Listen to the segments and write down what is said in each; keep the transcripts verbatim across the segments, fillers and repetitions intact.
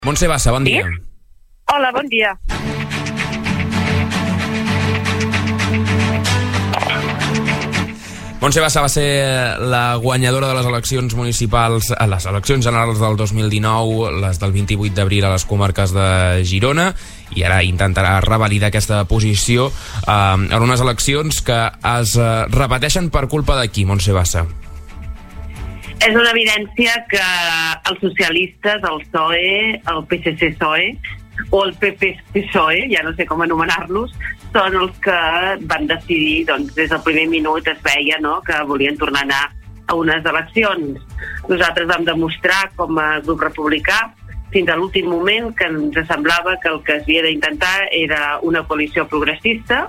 Montse Bassa, bon dia. Sí? Hola, bon dia. Montse Bassa va ser la guanyadora de les eleccions municipals, a les eleccions generals del dos mil dinou, les del vint-i-vuit d'abril a les comarques de Girona, i ara intentarà revalidar aquesta posició eh, en unes eleccions que es eh, repeteixen per culpa de qui, Montse Bassa? És una evidència que els socialistes, el P S O E, el P S C-P S O E o el P P-P S O E, ja no sé com anomenar-los, són els que van decidir, doncs des del primer minut es veia, no?, que volien tornar a anar a unes eleccions. Nosaltres vam demostrar com a grup republicà fins a l'últim moment que ens semblava que el que es havia d'intentar era una coalició progressista,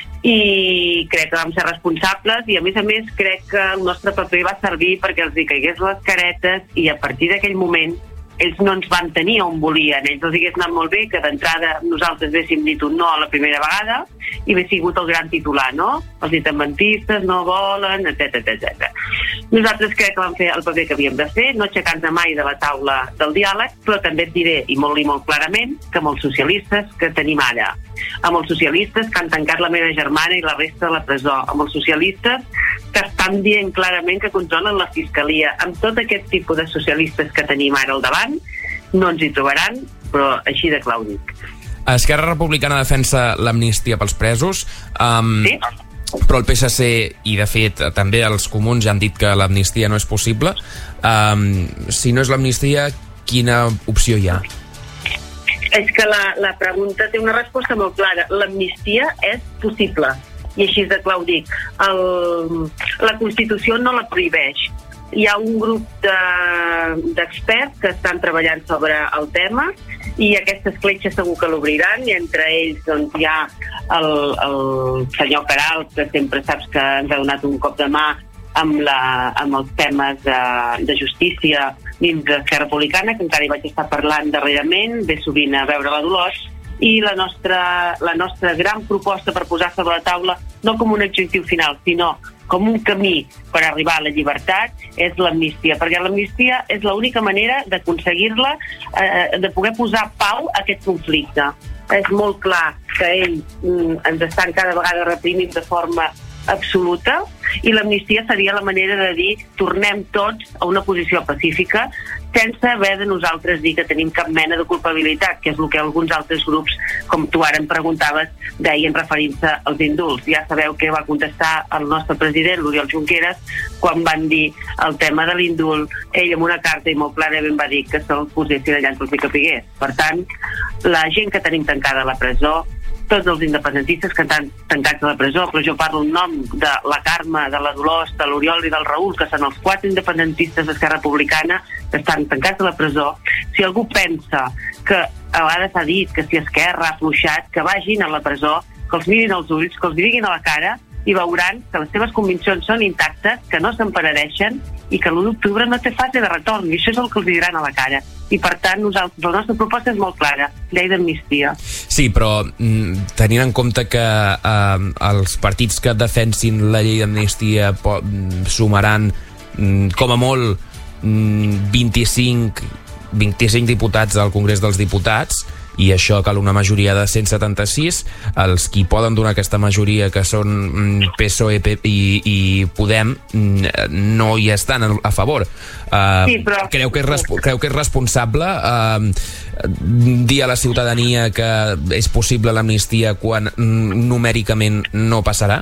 i crec que vam ser responsables, i a més a més crec que el nostre paper va servir perquè els hi caigués les caretes, i a partir d'aquell moment ells no ens van tenir on volien. Ells els hagués anat molt bé que d'entrada nosaltres haguéssim dit un no a la primera vegada i hagués sigut el gran titular, no? Els independentistes no volen, etcètera, etcètera. Nosaltres crec que vam fer el paper que havíem de fer, no aixecar-nos mai de la taula del diàleg, però també et diré, i molt i molt clarament, que amb els socialistes que tenim ara, amb els socialistes que han tancat la meva germana i la resta de la presó, amb els socialistes que estan dient clarament que controlen la fiscalia, amb tot aquest tipus de socialistes que tenim ara al davant, no ens hi trobaran, però així de clau dic. Esquerra Republicana defensa l'amnistia pels presos, um, sí? Però el P S C i de fet també els comuns ja han dit que l'amnistia no és possible. Um, si no és l'amnistia, quina opció hi ha? És que la, la pregunta té una resposta molt clara. L'amnistia és possible, i així de clau dic. El, la Constitució no la prohibeix. Hi ha un grup de, d'experts que estan treballant sobre el tema, i aquestes cletxes segur que l'obriran, i entre ells doncs, hi ha el, el senyor Caral, que sempre saps que ens ha donat un cop de mà amb, la, amb els temes de, de justícia dins d'Esquerra Republicana, que encara hi vaig estar parlant darrerament, ve sovint a veure la Dolors, i la nostra, la nostra gran proposta per posar sobre la taula, no com un objectiu final, sinó com un camí per arribar a la llibertat, és l'amnistia, perquè l'amnistia és l'única manera d'aconseguir-la, eh, de poder posar pau a aquest conflicte. És molt clar que ells mm, ens estan cada vegada reprimint de forma absoluta, i l'amnistia seria la manera de dir tornem tots a una posició pacífica sense haver de nosaltres dir que tenim cap mena de culpabilitat, que és el que alguns altres grups, com tu ara em preguntaves, deien referint-se als indults. Ja sabeu què va contestar el nostre president, l'Oriol Junqueras, quan van dir el tema de l'indult. Ell amb una carta i molt clarament va dir que se'l posessin allà en que pigués. Per tant, la gent que tenim tancada a la presó, tots els independentistes que estan tancats a la presó, però jo parlo en nom de la Carme, de la Dolors, de l'Oriol i del Raül, que són els quatre independentistes d'Esquerra Republicana que estan tancats a la presó. Si algú pensa que a vegades s'ha dit que si Esquerra ha afluixat, que vagin a la presó, que els mirin als ulls, que els diguin a la cara, i veuran que les seves conviccions són intactes, que no s'emparareixen i que l'u d'octubre no té fase de retorn, i això és el que els diran a la cara. I per tant, nosaltres, la nostra proposta és molt clara, llei d'amnistia. Sí, però mm, tenint en compte que eh, els partits que defensin la llei d'amnistia sumaran mm, com a molt mm, vint-i-cinc diputats al Congrés dels Diputats, i això cal una majoria de cent setanta-sis. Els qui poden donar aquesta majoria, que són P S O E i, i Podem, no hi estan a favor. Uh, sí, però... creu, que és creu que és responsable uh, dir a la ciutadania que és possible l'amnistia quan numèricament no passarà?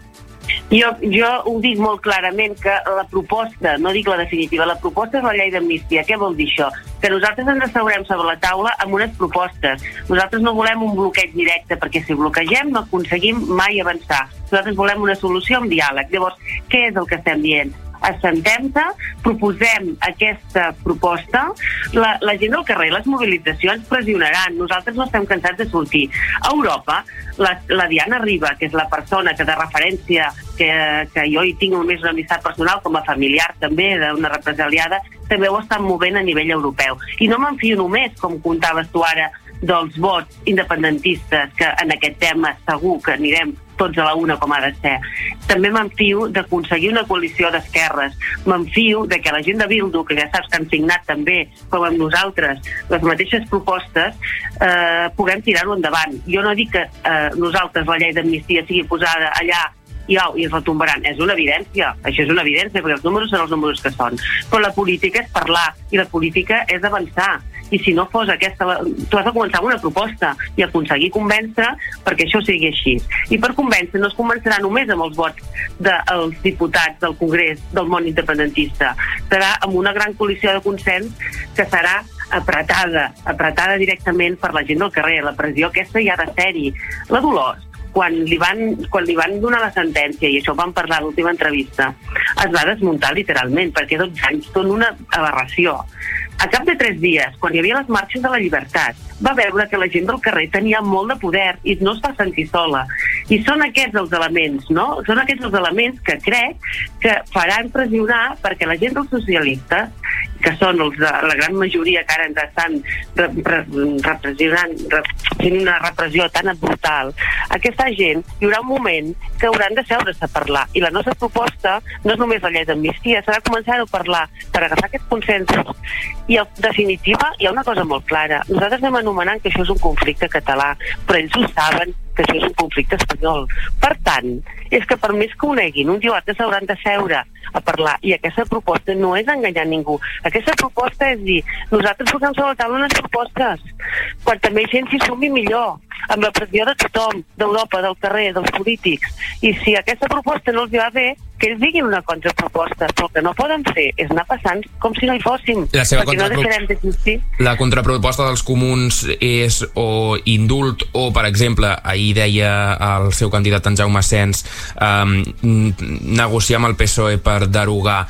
Jo, jo ho dic molt clarament, que la proposta, no dic la definitiva, la proposta és la llei d'amnistia. Què vol dir això? Que nosaltres ens asseurem sobre la taula amb unes propostes. Nosaltres no volem un bloqueig directe, perquè si bloquegem no aconseguim mai avançar. Nosaltres volem una solució amb diàleg. Llavors, què és el que estem dient? Assentem-se, proposem aquesta proposta, la, la gent al carrer, les mobilitzacions pressionaran, nosaltres no estem cansats de sortir. A Europa, la, la Diana Riba, que és la persona que de referència, que, que jo hi tinc només una amistat personal com a familiar també d'una represaliada, també ho estan movent a nivell europeu. I no m'enfio només, com contaves tu ara, dels vots independentistes, que en aquest tema segur que anirem tots a la una com ha de ser. També m'enfio d'aconseguir una coalició d'esquerres. M'enfio de que la gent de Bildu, que ja saps que han signat també, com amb nosaltres, les mateixes propostes, eh, puguem tirar-ho endavant. Jo no dic que eh, nosaltres la llei d'amnistia sigui posada allà i, au, i es retombaran. És una evidència, això és una evidència, perquè els números són els números que són. Però la política és parlar, i la política és avançar. I si no fos aquesta... Tu has de començar amb una proposta i aconseguir convèncer perquè això sigui així. I per convèncer no es convencerà només amb els vots dels diputats del Congrés del món independentista. Serà amb una gran coalició de consens que serà apretada, apretada directament per la gent del carrer. La pressió aquesta ja ha de ser-hi. La Dolors, quan li, van, quan li van donar la sentència, i això ho vam parlar a l'última entrevista, es va desmuntar literalment, perquè dotze anys són una aberració. A cap de tres dies, quan hi havia les marxes de la llibertat, va veure que la gent del carrer tenia molt de poder i no es va sentir sola. I són aquests els elements, no? Són aquests els elements que crec que faran pressionar perquè la gent dels socialistes, que són els de la gran majoria que ara ens estan repressionant, fent una repressió tan brutal, aquesta gent hi haurà un moment que hauran de seure's a parlar. I la nostra proposta no és només la llei d'amnistia, serà començar a parlar per agafar aquests consensos. I en definitiva hi ha una cosa molt clara. Nosaltres anem anomenant que això és un conflicte català, però ells ho saben que això és un conflicte espanyol. Per tant, és que per més que ho neguin, un dia o altre s'hauran de seure a parlar, i aquesta proposta no és enganyar ningú. Aquesta proposta és dir, nosaltres posem sobre la taula unes propostes, quanta més gent s'hi sumi millor, amb la pressió de tothom, d'Europa, del carrer, dels polítics. I si aquesta proposta no els va bé, que ells diguin una contraproposta, però el que no poden fer és anar passant com si no hi fóssim, la seva perquè no deixarem d'existir. La contraproposta dels comuns és o indult o, per exemple, ahir deia el seu candidat en Jaume Asens, um, negociar amb el P S O E per derogar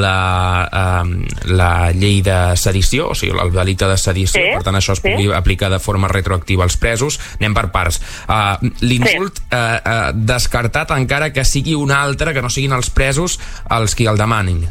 la, um, la llei de sedició, o sigui, el delicte de sedició, sí, per tant això es pugui sí. aplicar de forma retroactiva als presos. Anem per parts. Uh, L'indult sí. uh, uh, descartat encara que sigui un altre, que no siguin els presos els qui el demanin.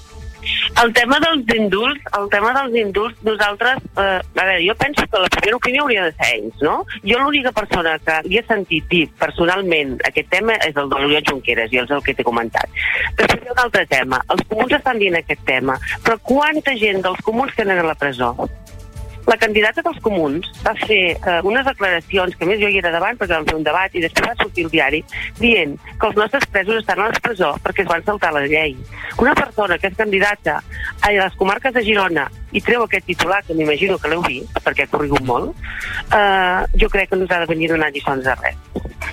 El tema dels indults, el tema dels indults, nosaltres, eh, a veure, jo penso que la primera opinió hauria de ser ells, no? Jo l'única persona que li he sentit dir personalment aquest tema és el de l'Oriol Junqueras, i és el que t'he comentat. Després hi ha un altre tema. Els comuns estan dient aquest tema, però quanta gent dels comuns tenen a la presó? La candidata dels comuns va fer eh, unes declaracions, que més jo hi era davant perquè vam fer un debat, i després va sortir el diari dient que els nostres presos estan a la presó perquè es van saltar la llei. Una persona que és candidata a les comarques de Girona i treu aquest titular, que m'imagino que l'heu vist, perquè ha corregut molt, eh, jo crec que no ens ha de venir a donar lliçons de res.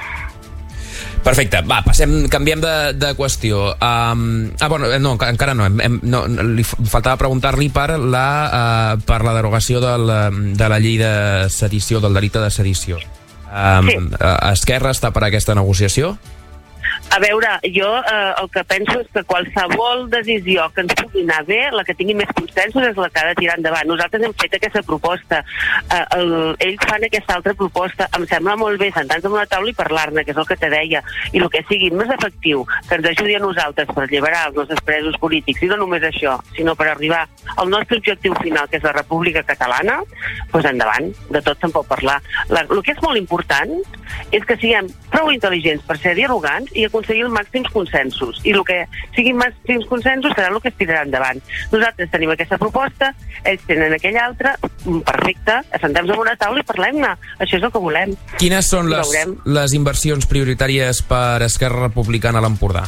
Perfecte, va, passem, canviem de, de qüestió. Um, ah, bueno, no, encara no, hem, hem, no li faltava preguntar-li per la, uh, per la derogació de la, de la llei de sedició, del delicte de sedició. Um, sí. Esquerra està per aquesta negociació? A veure, jo eh, el que penso és que qualsevol decisió que ens pugui anar bé, la que tingui més consensos és la que ha de tirar endavant. Nosaltres hem fet aquesta proposta, eh, el, ells fan aquesta altra proposta, em sembla molt bé sentar-nos a una taula i parlar-ne, que és el que te deia, i el que sigui més efectiu, que ens ajudi a nosaltres per alliberar els nostres presos polítics, i no només això, sinó per arribar al nostre objectiu final, que és la República Catalana, doncs endavant, de tot se'n pot parlar. La, el que és molt important és que siguem prou intel·ligents per ser dialogants i aconseguir els màxims consensos, i el que siguin màxims consensos serà el que es tirarà endavant. Nosaltres tenim aquesta proposta, ells tenen aquella altra, perfecte, assentem-nos a una taula i parlem-ne, això és el que volem. Quines són les, les inversions prioritàries per Esquerra Republicana a l'Empordà?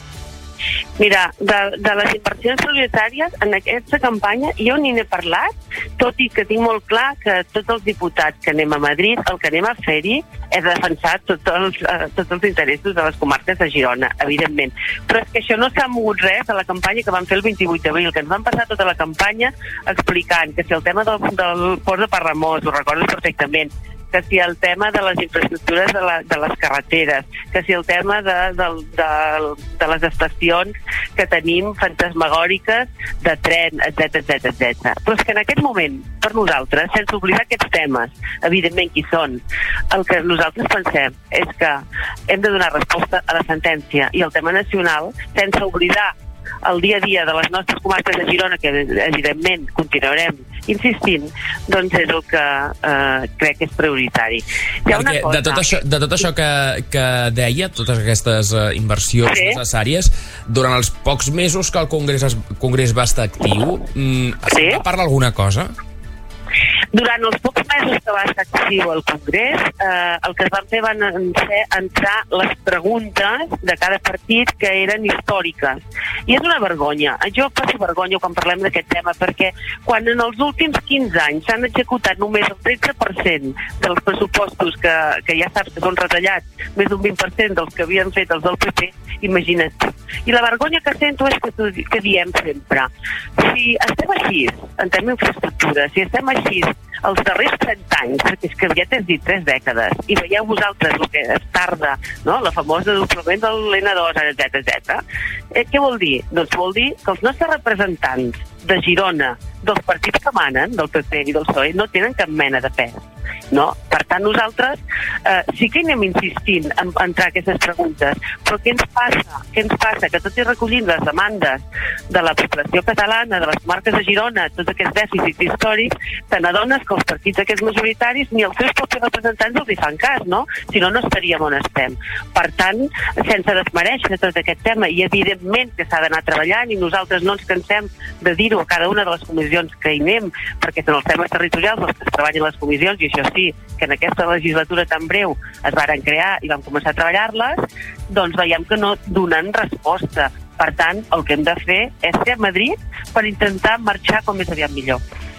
Mira, de, de les inversions prioritàries en aquesta campanya jo ni n'he parlat, tot i que tinc molt clar que tots els diputats que anem a Madrid, el que anem a fer-hi és defensar tots els, eh, tots els interessos de les comarques de Girona, evidentment. Però és que això no s'ha mogut res a la campanya que vam fer el vint-i-vuit d'abril, que ens van passar tota la campanya explicant que si el tema del, del port de Paramós, ho recordo perfectament, que si el tema de les infraestructures de, la, de les carreteres, que si el tema de, de, de, de les estacions que tenim fantasmagòriques de tren, etcètera, etcètera, etcètera. Però és que en aquest moment, per nosaltres, sense oblidar aquests temes, evidentment qui són, el que nosaltres pensem és que hem de donar resposta a la sentència i al tema nacional, sense oblidar el dia a dia de les nostres comarques de Girona, que evidentment continuarem insistint, doncs és el que eh, crec que és prioritari. Hi ha una cosa... de tot això, de tot això que, que deia, totes aquestes uh, inversions sí. necessàries, durant els pocs mesos que el Congrés, es, Congrés va estar actiu, mm, sí. va parlar alguna cosa? Durant els pocs mesos que va estar actiu al Congrés, eh, el que es van fer van ser entrar les preguntes de cada partit que eren històriques. I és una vergonya. Jo passo vergonya quan parlem d'aquest tema, perquè quan en els últims quinze anys s'han executat només el tretze per cent dels pressupostos que, que ja saps que són retallats, més d'un vint per cent dels que havien fet els del P P, imagina't tu. I la vergonya que sento és que, que diem sempre, si estem així en termes d'infraestructura, si estem així els darrers trenta anys, perquè és que ja t'has dit tres dècades, i veieu vosaltres el que es tarda, no? La famosa doblament de l'N dos, etcètera, etcètera. Eh, què vol dir? Doncs vol dir que els nostres representants de Girona, dels partits que manen, del P P i del P S O E, no tenen cap mena de pes. No? Per tant, nosaltres eh, sí que anem insistint en, en entrar aquestes preguntes, però què ens passa? Què ens passa? Que tot i recollint les demandes de la població catalana, de les comarques de Girona, tots aquests dèficits històrics, te n'adones que els partits aquests majoritaris ni els seus propis representants els hi fan cas, no? Si no, no estaríem on estem. Per tant, sense desmereixer tot aquest tema, i evidentment que s'ha d'anar treballant, i nosaltres no ens cansem de dir-ho a cada una de les comissions que hi anem, perquè són els temes territorials els que es treballen les comissions, i això sí, que en aquesta legislatura tan breu es varen crear i vam començar a treballar-les, doncs veiem que no donen resposta. Per tant, el que hem de fer és ser a Madrid per intentar marxar com més aviat millor.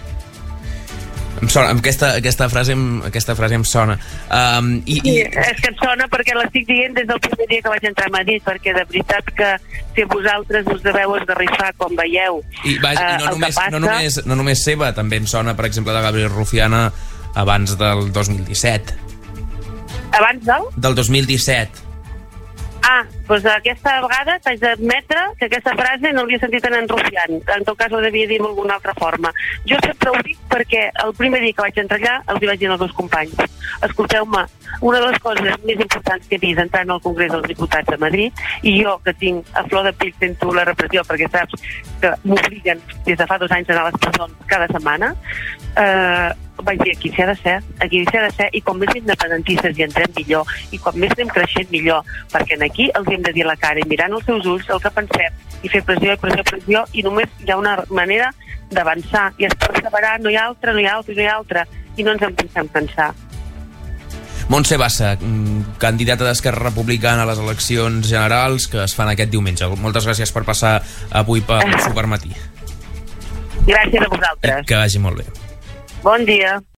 Em sona, aquesta, aquesta, frase, aquesta frase em sona. Um, i, sí, i... és que em sona perquè l'estic dient des del primer dia que vaig entrar a Madrid, perquè de veritat que si vosaltres us deveu esgarrifar quan veieu I, vaja, i no, uh, només, passa... no, només, no només seva, també em sona, per exemple, de Gabriel Rufiana abans del dos mil disset. Abans del? Del dos mil disset. Ah, doncs aquesta vegada t'haig d'admetre que aquesta frase no l'havia sentit en en Rufián. En tot cas ho devia dir d'alguna altra forma. Jo sempre ho dic perquè el primer dia que vaig entrar allà els hi vaig dir als meus companys: escolteu-me, una de les coses més importants que he vist entrant al Congrés dels Diputats de Madrid, i jo que tinc a flor de pell sento la repressió perquè saps que m'obliguen des de fa dos anys a anar a les presons cada setmana, eh, vaig dir, aquí s'hi ha de ser, aquí s'hi ha de ser, i com més independentistes hi entrem millor, i com més anem creixent millor, perquè aquí els hem de dir a la cara i mirant els seus ulls el que pensem, i fer pressió i pressió, pressió, i només hi ha una manera d'avançar, i és perseverar, no hi ha altra, no hi ha altra, no hi ha altra, i no ens en pensem cansar. Montse Bassa, candidata d'Esquerra Republicana a les eleccions generals que es fan aquest diumenge. Moltes gràcies per passar avui pel Supermatí. Gràcies a vosaltres. I que vagi molt bé. Bon dia.